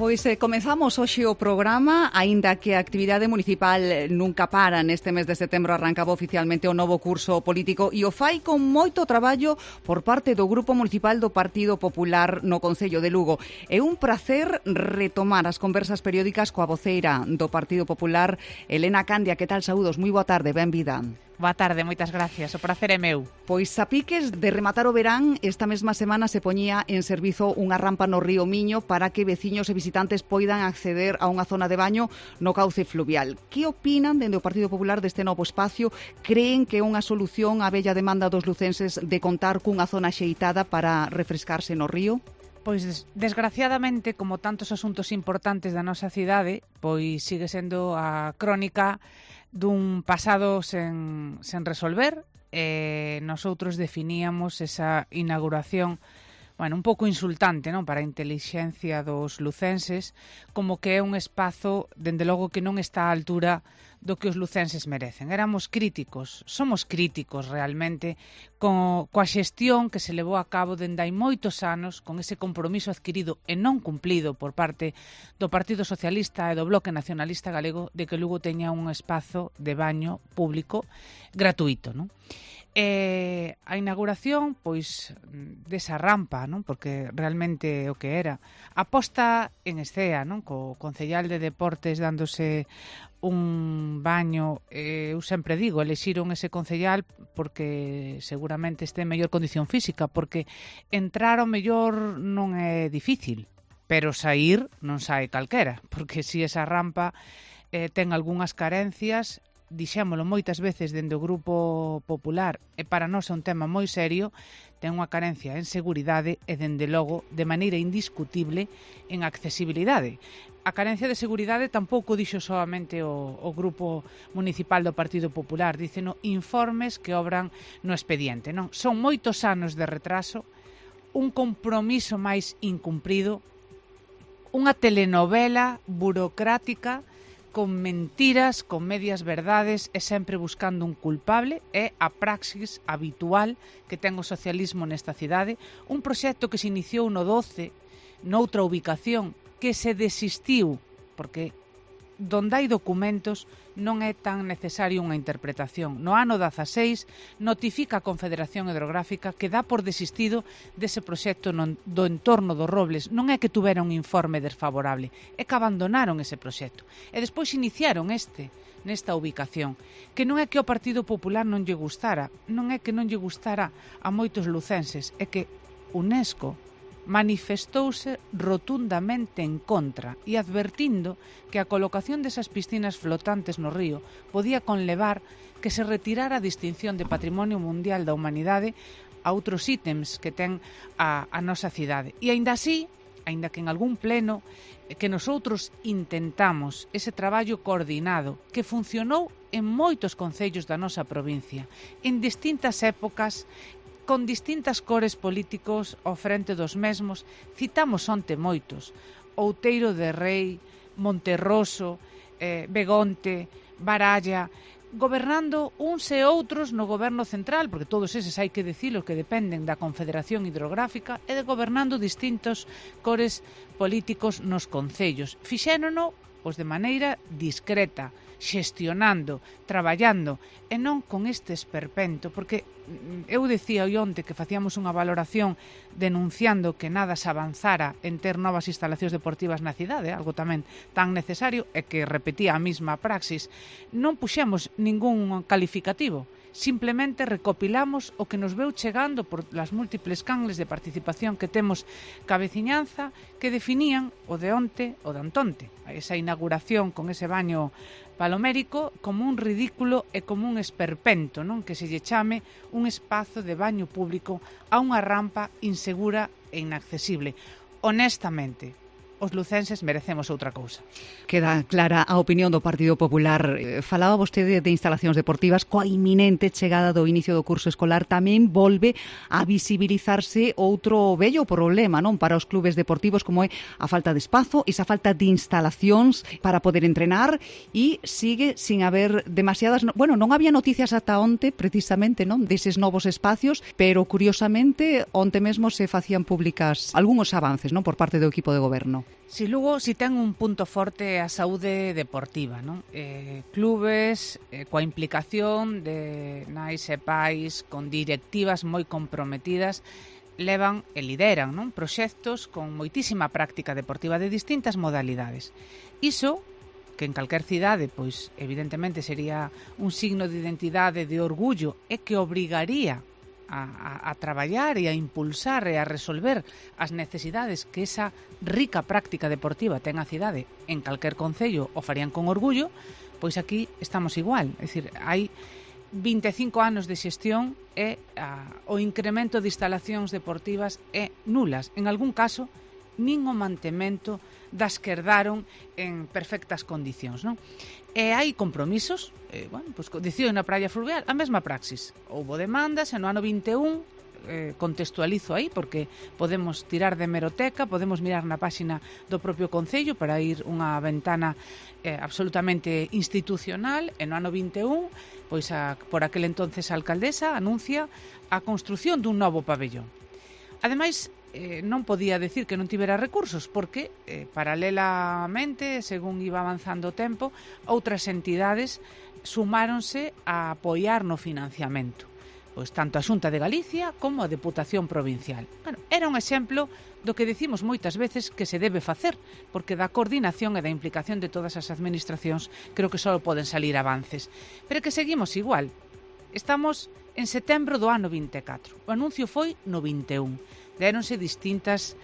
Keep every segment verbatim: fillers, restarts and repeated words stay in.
Pois eh, comezamos hoxe o programa, aínda que a actividade municipal nunca para. Neste mes de setembro arrancaba oficialmente o novo curso político e o fai con moito traballo por parte do Grupo Municipal do Partido Popular no Concello de Lugo. É un prazer retomar as conversas periódicas coa voceira do Partido Popular, Elena Candia. Que tal? Saúdos, moi boa tarde, benvida. Boa tarde, moitas gracias, o prazer é meu. Pois a piques de rematar o verán, esta mesma semana se poñía en servizo unha rampa no río Miño para que veciños e visitantes poidan acceder a unha zona de baño no cauce fluvial. Que opinan dende o Partido Popular deste novo espacio? Creen que é unha solución á bella demanda dos lucenses de contar cunha zona xeitada para refrescarse no río? Pois, desgraciadamente, como tantos asuntos importantes da nosa cidade, pois sigue sendo a crónica dun pasado sen, sen resolver. Eh, nosotros definíamos esa inauguración, bueno, un pouco insultante, non, para a intelixencia dos lucenses, como que é un espazo, dende logo, que non está á altura do que os lucenses merecen. Éramos críticos, somos críticos realmente co, coa xestión que se levou a cabo dende hai moitos anos, con ese compromiso adquirido e non cumplido por parte do Partido Socialista e do Bloque Nacionalista Galego de que Lugo teña un espazo de baño público gratuito, non? Eh, a inauguración, pois, desa rampa, non? Porque realmente o que era a posta en escea, non? Co concellal de deportes dándose un baño, eh, eu sempre digo, elixiron ese concellal porque seguramente este en mellor condición física, porque entrar ao mellor non é difícil, pero sair non sae calquera, porque si esa rampa eh, ten algunhas carencias, dixémolo moitas veces dende o Grupo Popular, e para nós é un tema moi serio, ten unha carencia en seguridade e, dende logo, de maneira indiscutible, en accesibilidade. A carencia de seguridade tampouco dixo solamente o, o Grupo Municipal do Partido Popular, díceno informes que obran no expediente, non? Son moitos anos de retraso, un compromiso máis incumprido, unha telenovela burocrática con mentiras, con medias verdades e sempre buscando un culpable. É a praxis habitual que ten o socialismo nesta cidade. Un proxecto que se iniciou no doce, noutra ubicación, que se desistiu, porque donde hai documentos non é tan necesario unha interpretación. No ano dezaseis notifica a Confederación Hidrográfica que dá por desistido dese proxecto non, do entorno dos Robles. Non é que tuvera un informe desfavorable, é que abandonaron ese proxecto. E despois iniciaron este, nesta ubicación, que non é que o Partido Popular non lle gustara, non é que non lle gustara a moitos lucenses, é que UNESCO manifestouse rotundamente en contra e advertindo que a colocación desas piscinas flotantes no río podía conlevar que se retirara a distinción de Patrimonio Mundial da Humanidade a outros ítems que ten a, a nosa cidade. E aínda así, aínda que en algún pleno que nosotros intentamos ese traballo coordinado que funcionou en moitos concellos da nosa provincia, en distintas épocas, con distintas cores políticos ao frente dos mesmos, citamos onte moitos: Outeiro de Rei, Monterroso, eh, Begonte, Baralla, gobernando uns e outros no goberno central, porque todos eses hai que dicilo que dependen da Confederación Hidrográfica, e de gobernando distintos cores políticos nos concellos. Fixérono pois de maneira discreta, xestionando, traballando, e non con este esperpento, porque eu decía onte que facíamos unha valoración denunciando que nada se avanzara en ter novas instalacións deportivas na cidade, algo tamén tan necesario, e que repetía a mesma praxis. Non puxemos ningún calificativo, simplemente recopilamos o que nos veu chegando por las múltiples canles de participación que temos ca veciñanza, que definían o de onte o de antonte, esa inauguración con ese baño palomérico como un ridículo e como un esperpento, non? Que se lle chame un espazo de baño público a unha rampa insegura e inaccesible. Honestamente, os lucenses merecemos outra cousa. Queda clara a opinión do Partido Popular. Falaba vostede de instalacións deportivas, coa inminente chegada do inicio do curso escolar tamén volve a visibilizarse outro bello problema, non, para os clubes deportivos, como é a falta de espazo, esa falta de instalacións para poder entrenar, e sigue sin haber demasiadas, bueno, non había noticias ata onte precisamente, non, deses novos espacios, pero curiosamente onte mesmo se facían públicas algúns avances, non, por parte do equipo de goberno. Si Lugo si ten un punto forte a saúde deportiva, non? Eh, clubes eh, coa implicación de nais e pais con directivas moi comprometidas levan e lideran, non? Proxectos con moitísima práctica deportiva de distintas modalidades. Iso que en calquer cidade, pois evidentemente sería un signo de identidade, de orgullo e que obrigaría A, a, a traballar e a impulsar e a resolver as necesidades que esa rica práctica deportiva ten a cidade en calquer concello o farían con orgullo, pois aquí estamos igual. É dicir, hai vinte e cinco anos de xestión e a, o incremento de instalacións deportivas é nulas. En algún caso, nin o mantemento das que herdaron en perfectas condicións, non? E hai compromisos, eh, bueno, pues, dicío na praia fluvial, a mesma praxis. Houbo demandas e no ano vinte e un, eh, contextualizo aí, porque podemos tirar de hemeroteca, podemos mirar na páxina do propio Concello para ir unha ventana eh, absolutamente institucional, e no ano vinte e un, pois a, por aquel entonces a alcaldesa anuncia a construción dun novo pabellón. Ademais, Eh, non podía decir que non tivera recursos porque, eh, paralelamente, según iba avanzando o tempo, outras entidades sumáronse a apoiar no financiamento. Pois tanto a Xunta de Galicia como a Deputación Provincial. Bueno, era un exemplo do que decimos moitas veces que se debe facer, porque da coordinación e da implicación de todas as administracións creo que só poden salir avances. Pero que seguimos igual. Estamos en setembro do ano vinte e catro. O anuncio foi no vinte e un. Déronse distintas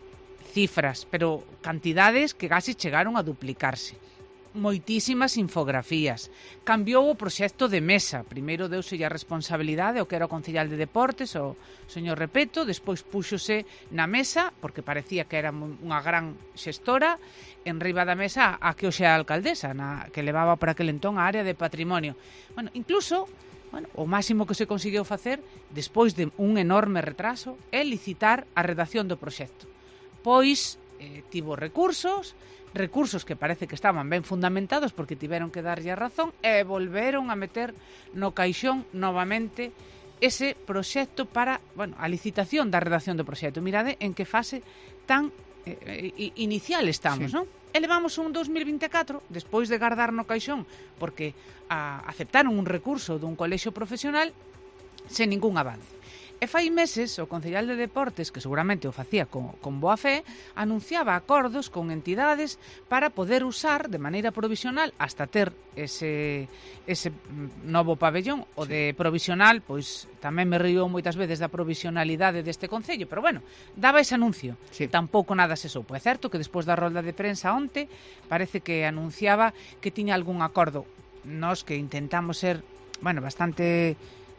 cifras, pero cantidades que casi chegaron a duplicarse. Moitísimas infografías. Cambiou o proxecto de mesa. Primeiro deuse a responsabilidade ao que era o concellal de deportes, o señor Repeto, despois púxose na mesa, porque parecía que era unha gran xestora, en riba da mesa a que hoxe é a alcaldesa, na, que levaba por aquel entón a área de patrimonio. Bueno, incluso... Bueno, o máximo que se conseguiu facer, despois de un enorme retraso, é licitar a redacción do proxecto. Pois, eh, tivo recursos, recursos que parece que estaban ben fundamentados porque tiveron que darlle a razón e volveron a meter no caixón novamente ese proxecto para, bueno, a licitación da redacción do proxecto. Mirade en que fase tan eh, inicial estamos, sí. Non? E levamos un dos mil vinte e catro, despois de guardar no caixón, porque a, aceptaron un recurso dun colexio profesional sen ningún avance. E fai meses o concellal de deportes, que seguramente o facía con, con boa fe, anunciaba acordos con entidades para poder usar de maneira provisional hasta ter ese, ese novo pabellón. O de provisional, pois tamén me río moitas veces da provisionalidade deste concello, pero bueno, daba ese anuncio. Sí. Tampouco nada se soupo. É certo que despois da rolda de prensa onte parece que anunciaba que tiña algún acordo. Nós que intentamos ser, bueno, bastante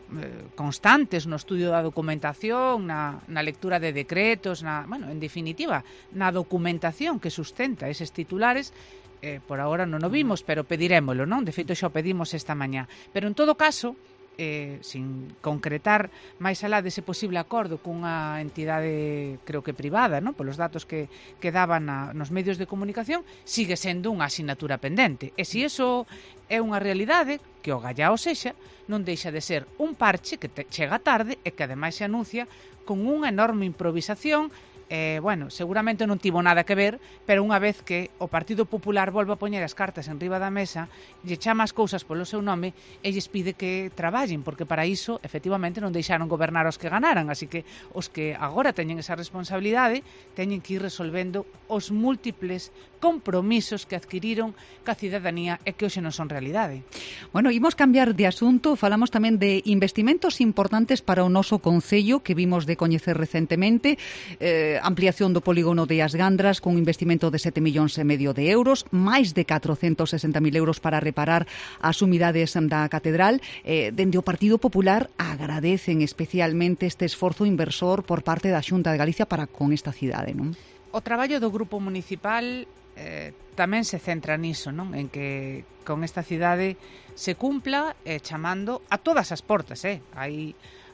constantes no estudio da documentación, na, na lectura de decretos, na, bueno, en definitiva, na documentación que sustenta eses titulares, eh, por agora non o vimos, pero pedirémolo, non? De feito, xa o pedimos esta mañá. Pero, en todo caso, eh, sin concretar máis alá dese posible acordo cunha entidade, creo que privada, non? Polos datos que, que daban na, nos medios de comunicación, sigue sendo unha asignatura pendente. E se iso é unha realidade, que o gallao sexa, non deixa de ser un parche que te chega tarde e que ademais se anuncia con unha enorme improvisación. Eh, bueno, seguramente non tivo nada que ver, pero unha vez que o Partido Popular volve a poñer as cartas en riba da mesa, lle chama as cousas polo seu nome e lles pide que traballen, porque para iso, efectivamente, non deixaron gobernar os que ganaran, así que os que agora teñen esa responsabilidade teñen que ir resolvendo os múltiples compromisos que adquiriron ca cidadanía e que hoxe non son realidade. Bueno, imos cambiar de asunto, falamos tamén de investimentos importantes para o noso concello que vimos de coñecer recentemente, eh, ampliación do polígono de As Gandras con un investimento de sete millóns e medio de euros, máis de catrocentos sesenta mil euros para reparar as humidades da catedral. Eh, dende o Partido Popular agradecen especialmente este esforzo inversor por parte da Xunta de Galicia para con esta cidade, non? O traballo do Grupo Municipal eh, tamén se centra niso, non? En que con esta cidade se cumpla eh, chamando a todas as portas, eh? Hai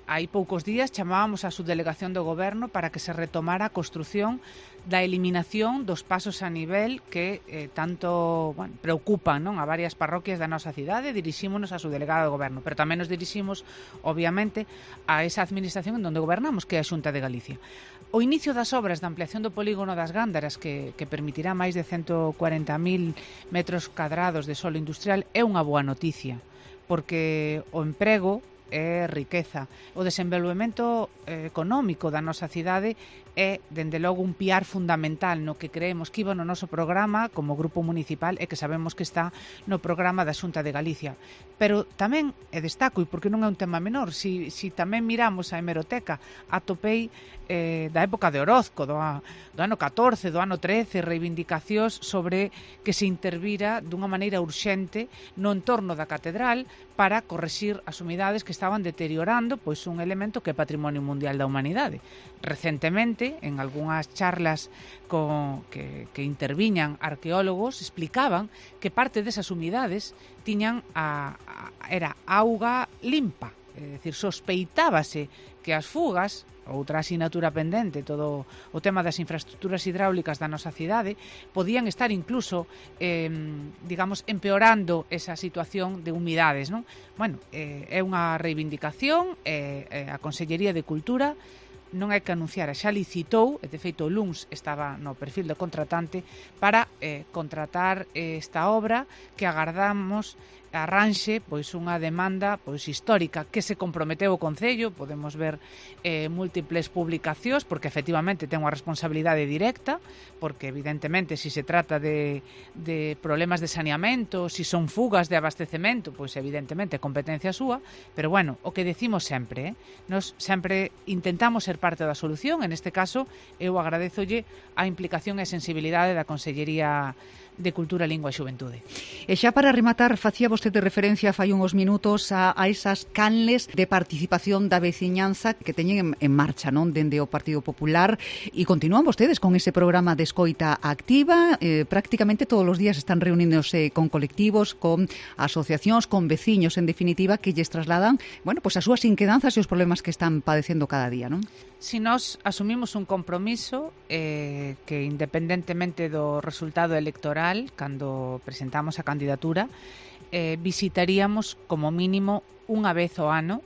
hai poucos días chamábamos a subdelegación do Goberno para que se retomara a construción da eliminación dos pasos a nivel que eh, tanto bueno, preocupan, non, a varias parroquias da nosa cidade. Dirixímonos a subdelegada do Goberno, pero tamén nos diriximos, obviamente, a esa administración en onde gobernamos, que é a Xunta de Galicia. O inicio das obras de ampliación do polígono das Gándaras, que, que permitirá máis de ciento cuarenta mil metros cadrados de solo industrial, é unha boa noticia, porque o emprego é riqueza. O desenvolvemento eh, económico da nosa cidade é, dende logo, un piar fundamental no que creemos que iba no noso programa como grupo municipal e que sabemos que está no programa da Xunta de Galicia. Pero tamén, e destaco, e porque non é un tema menor, si, si tamén miramos a hemeroteca, atopei eh, da época de Orozco, do, do ano catorce, do ano trece, reivindicacións sobre que se intervira dunha maneira urxente no entorno da catedral para correxir as humidades que estaban deteriorando pois un elemento que é patrimonio mundial da humanidade. Recentemente, en algunhas charlas co, que, que interviñan arqueólogos, explicaban que parte desas humidades tiñan a, a, era auga limpa, é dicir, sospeitábase que as fugas, outra asignatura pendente, todo o tema das infraestructuras hidráulicas da nosa cidade, podían estar incluso, eh, digamos, empeorando esa situación de humidades, non? Bueno, eh, é unha reivindicación, eh, eh, a Consellería de Cultura non hai que anunciar, xa licitou, e de feito o luns estaba no perfil do contratante, para eh, contratar esta obra que agardamos arranxe pois unha demanda pois histórica que se comprometeu o Concello. Podemos ver eh, múltiples publicacións, porque efectivamente ten unha responsabilidade directa, porque evidentemente se si se trata de, de problemas de saneamento, se si son fugas de abastecemento, pois evidentemente é competencia súa, pero bueno, o que decimos sempre, eh? Nos sempre intentamos ser parte da solución. En este caso eu agradezolle a implicación e sensibilidade da Consellería de Cultura, Lingua e Xuventude. E xa para rematar, facía vostede referencia fai uns minutos a, a esas canles de participación da veciñanza que teñen en, en marcha, non, dende o Partido Popular, e continúan vostedes con ese programa de escoita activa. Eh, prácticamente todos os días están reuniéndose con colectivos, con asociacións, con veciños, en definitiva, que lles trasladan, bueno, pues as súas inquedanzas e os problemas que están padecendo cada día, non? Si nós asumimos un compromiso eh, que independentemente do resultado electoral, cando presentamos a candidatura, eh, visitaríamos como mínimo unha vez ao ano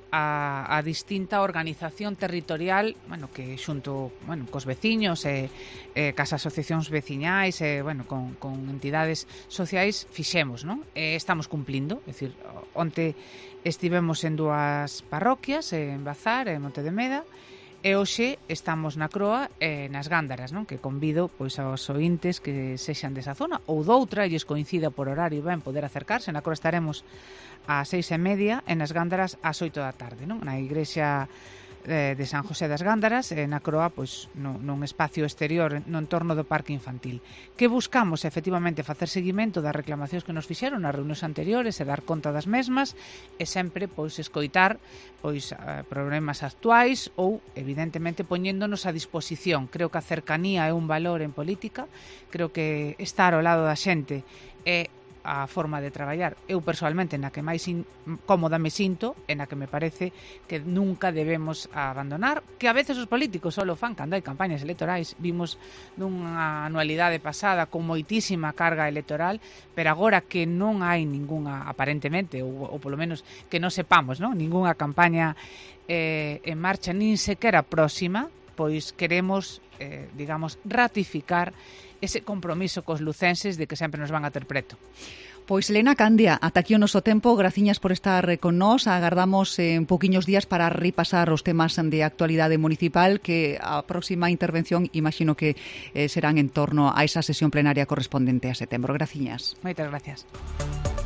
a, a distinta organización territorial, bueno, que xunto, bueno, cos veciños e eh, cas asociacións veciñais e, bueno, con, con entidades sociais fixemos, non? E estamos cumplindo, é dicir, onte estivemos en dúas parroquias, en Bazar e en Monte de Meda, e hoxe estamos na Croa e nas Gándaras, non? Que convido pois aos ointes que sexan desa zona ou doutra e lles coincida por horario ben poder acercarse. Na Croa estaremos ás seis e media e nas Gándaras ás oito da tarde, non? Na igrexa de San José das Gándaras e na Croa pois no, nun espacio exterior no entorno do parque infantil. Que buscamos efectivamente facer seguimento das reclamacións que nos fixeron nas reunións anteriores e dar conta das mesmas e sempre pois escoitar pois problemas actuais ou evidentemente poñéndonos a disposición. Creo que a cercanía é un valor en política, creo que estar ao lado da xente é a forma de traballar, eu persoalmente na que máis in, cómoda me sinto e na que me parece que nunca debemos abandonar, que a veces os políticos só lo fan cando hai campañas electorais. Vimos nunha anualidade pasada con moitísima carga electoral, pero agora que non hai ningunha, aparentemente, ou, ou polo menos que non sepamos, non? Ningunha campaña eh, en marcha, nin sequera próxima, pois queremos, eh, digamos, ratificar ese compromiso cos lucenses de que sempre nos van a ter preto. Pois Elena Candia, ata aquí o noso tempo, graciñas por estar con nós. Agardamos en poquiños días para repasar os temas de actualidade municipal, que a próxima intervención imagino que eh, serán en torno a esa sesión plenaria correspondente a setembro. Graciñas. Moitas gracias.